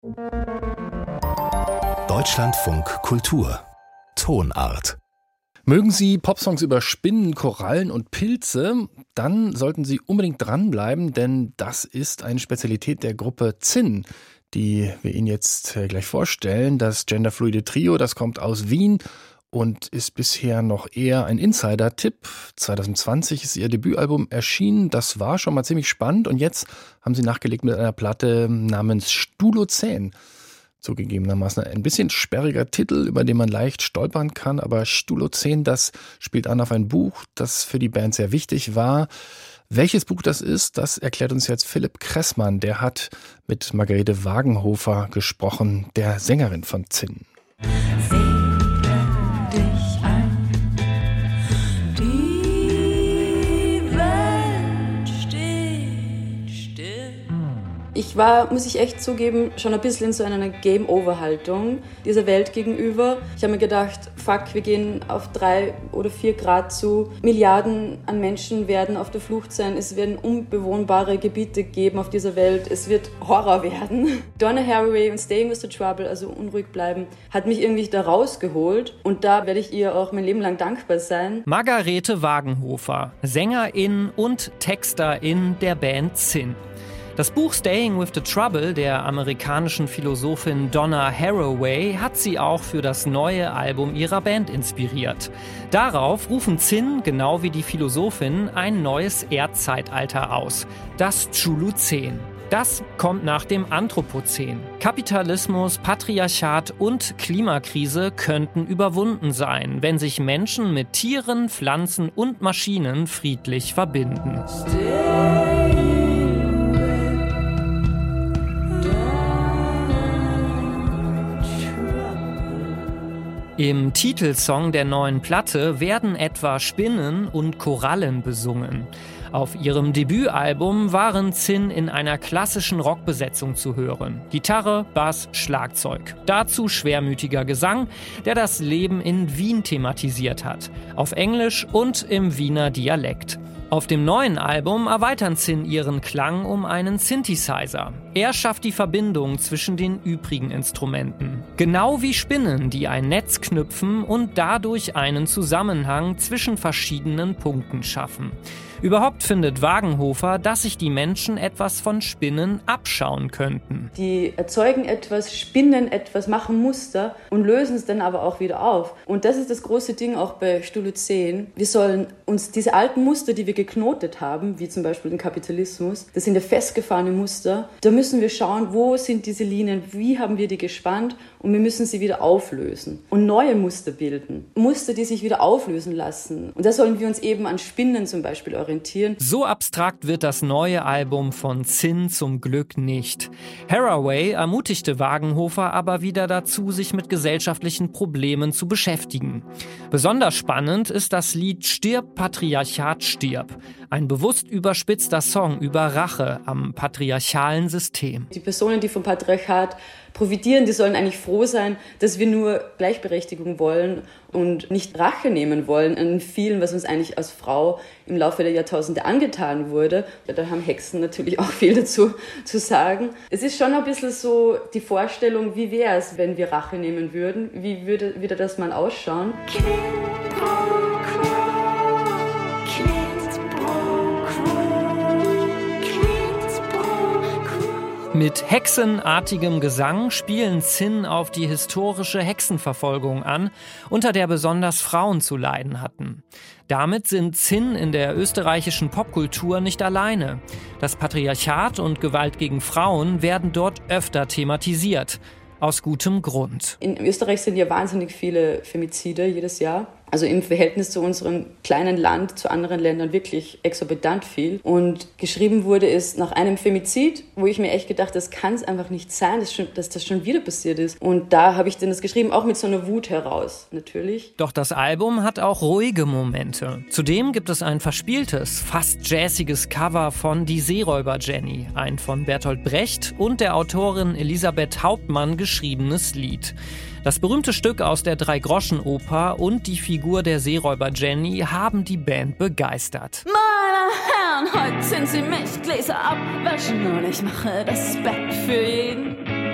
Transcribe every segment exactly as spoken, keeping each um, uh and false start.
Deutschlandfunk Kultur Tonart. Mögen Sie Popsongs über Spinnen, Korallen und Pilze? Dann sollten Sie unbedingt dranbleiben, denn das ist eine Spezialität der Gruppe Zinn, die wir Ihnen jetzt gleich vorstellen. Das genderfluide Trio, das kommt aus Wien und ist bisher noch eher ein Insider-Tipp. zwanzig zwanzig ist ihr Debütalbum erschienen. Das war schon mal ziemlich spannend und jetzt haben sie nachgelegt mit einer Platte namens Stulozän. Zugegebenermaßen ein bisschen sperriger Titel, über den man leicht stolpern kann, aber Stulozän, das spielt an auf ein Buch, das für die Band sehr wichtig war. Welches Buch das ist, das erklärt uns jetzt Philipp Kressmann. Der hat mit Margarete Wagenhofer gesprochen, der Sängerin von Zinn. Ich war, muss ich echt zugeben, schon ein bisschen in so einer Game-Over-Haltung dieser Welt gegenüber. Ich habe mir gedacht, fuck, wir gehen auf drei oder vier Grad zu. Milliarden an Menschen werden auf der Flucht sein. Es werden unbewohnbare Gebiete geben auf dieser Welt. Es wird Horror werden. Donna Haraway und Staying with the Trouble, also unruhig bleiben, hat mich irgendwie da rausgeholt. Und da werde ich ihr auch mein Leben lang dankbar sein. Margarete Wagenhofer, Sängerin und Texterin der Band Zinn. Das Buch Staying with the Trouble der amerikanischen Philosophin Donna Haraway hat sie auch für das neue Album ihrer Band inspiriert. Darauf rufen Zinn, genau wie die Philosophin, ein neues Erdzeitalter aus, das Stulozän. Das kommt nach dem Anthropozän. Kapitalismus, Patriarchat und Klimakrise könnten überwunden sein, wenn sich Menschen mit Tieren, Pflanzen und Maschinen friedlich verbinden. Im Titelsong der neuen Platte werden etwa Spinnen und Korallen besungen. Auf ihrem Debütalbum waren Zinn in einer klassischen Rockbesetzung zu hören. Gitarre, Bass, Schlagzeug. Dazu schwermütiger Gesang, der das Leben in Wien thematisiert hat. Auf Englisch und im Wiener Dialekt. Auf dem neuen Album erweitern Zinn ihren Klang um einen Synthesizer. Er schafft die Verbindung zwischen den übrigen Instrumenten. Genau wie Spinnen, die ein Netz knüpfen und dadurch einen Zusammenhang zwischen verschiedenen Punkten schaffen. Überhaupt findet Wagenhofer, dass sich die Menschen etwas von Spinnen abschauen könnten. Die erzeugen etwas, spinnen etwas, machen Muster und lösen es dann aber auch wieder auf. Und das ist das große Ding auch bei Stulozän. Wir sollen uns diese alten Muster, die wir geknotet haben, wie zum Beispiel den Kapitalismus, das sind ja festgefahrene Muster, da müssen wir schauen, wo sind diese Linien, wie haben wir die gespannt und wir müssen sie wieder auflösen und neue Muster bilden. Muster, die sich wieder auflösen lassen. Und da sollen wir uns eben an Spinnen zum Beispiel orientieren. So abstrakt wird das neue Album von Zinn zum Glück nicht. Haraway ermutigte Wagenhofer aber wieder dazu, sich mit gesellschaftlichen Problemen zu beschäftigen. Besonders spannend ist das Lied Stirb, Patriarchat, stirb. Ein bewusst überspitzter Song über Rache am patriarchalen System. Die Personen, die vom Patriarchat profitieren, die sollen eigentlich froh sein, dass wir nur Gleichberechtigung wollen und nicht Rache nehmen wollen an vielen, was uns eigentlich als Frau im Laufe der Jahrtausende angetan wurde. Da haben Hexen natürlich auch viel dazu zu sagen. Es ist schon ein bisschen so die Vorstellung, wie wäre es, wenn wir Rache nehmen würden? Wie würde, würde das mal ausschauen? Mit hexenartigem Gesang spielen Zinn auf die historische Hexenverfolgung an, unter der besonders Frauen zu leiden hatten. Damit sind Zinn in der österreichischen Popkultur nicht alleine. Das Patriarchat und Gewalt gegen Frauen werden dort öfter thematisiert. Aus gutem Grund. In Österreich sind ja wahnsinnig viele Femizide jedes Jahr. Also im Verhältnis zu unserem kleinen Land, zu anderen Ländern wirklich exorbitant viel. Und geschrieben wurde es nach einem Femizid, wo ich mir echt gedacht, das kann es einfach nicht sein, dass, schon, dass das schon wieder passiert ist. Und da habe ich dann das geschrieben, auch mit so einer Wut heraus, natürlich. Doch das Album hat auch ruhige Momente. Zudem gibt es ein verspieltes, fast jazziges Cover von Die Seeräuber Jenny, ein von Bertolt Brecht und der Autorin Elisabeth Hauptmann geschriebenes Lied. Das berühmte Stück aus der Drei-Groschen-Oper und die Figur der Seeräuber Jenny haben die Band begeistert. Meine Herren, heute sind sie mich Gläser abwaschen und ich mache das Bett für jeden. Und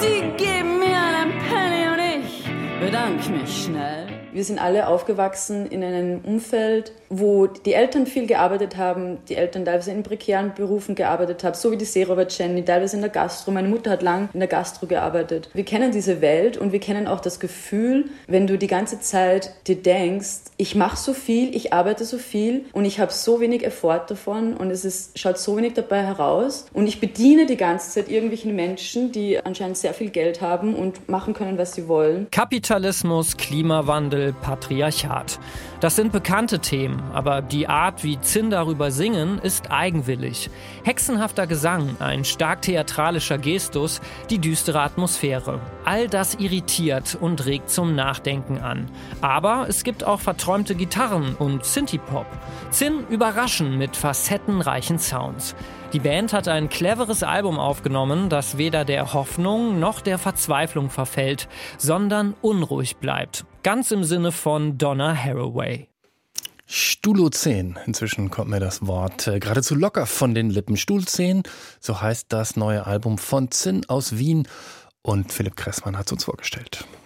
Sie geben mir einen Penny und ich bedanke mich schnell. Wir sind alle aufgewachsen in einem Umfeld, wo die Eltern viel gearbeitet haben, die Eltern teilweise in prekären Berufen gearbeitet haben, so wie die Seeräuber Jenny, teilweise in der Gastro. Meine Mutter hat lang in der Gastro gearbeitet. Wir kennen diese Welt und wir kennen auch das Gefühl, wenn du die ganze Zeit dir denkst, ich mache so viel, ich arbeite so viel und ich habe so wenig Effort davon und es ist, schaut so wenig dabei heraus und ich bediene die ganze Zeit irgendwelchen Menschen, die anscheinend sehr viel Geld haben und machen können, was sie wollen. Kapitalismus, Klimawandel, Patriarchat. Das sind bekannte Themen, aber die Art, wie Zinn darüber singen, ist eigenwillig. Hexenhafter Gesang, ein stark theatralischer Gestus, die düstere Atmosphäre. All das irritiert und regt zum Nachdenken an. Aber es gibt auch verträumte Gitarren und Synthie-Pop. Zinn überraschen mit facettenreichen Sounds. Die Band hat ein cleveres Album aufgenommen, das weder der Hoffnung noch der Verzweiflung verfällt, sondern unruhig bleibt. Ganz im Sinne von Donna Haraway. Stulozän, inzwischen kommt mir das Wort äh, geradezu locker von den Lippen. Stulozän, so heißt das neue Album von Zinn aus Wien und Philipp Kressmann hat es uns vorgestellt.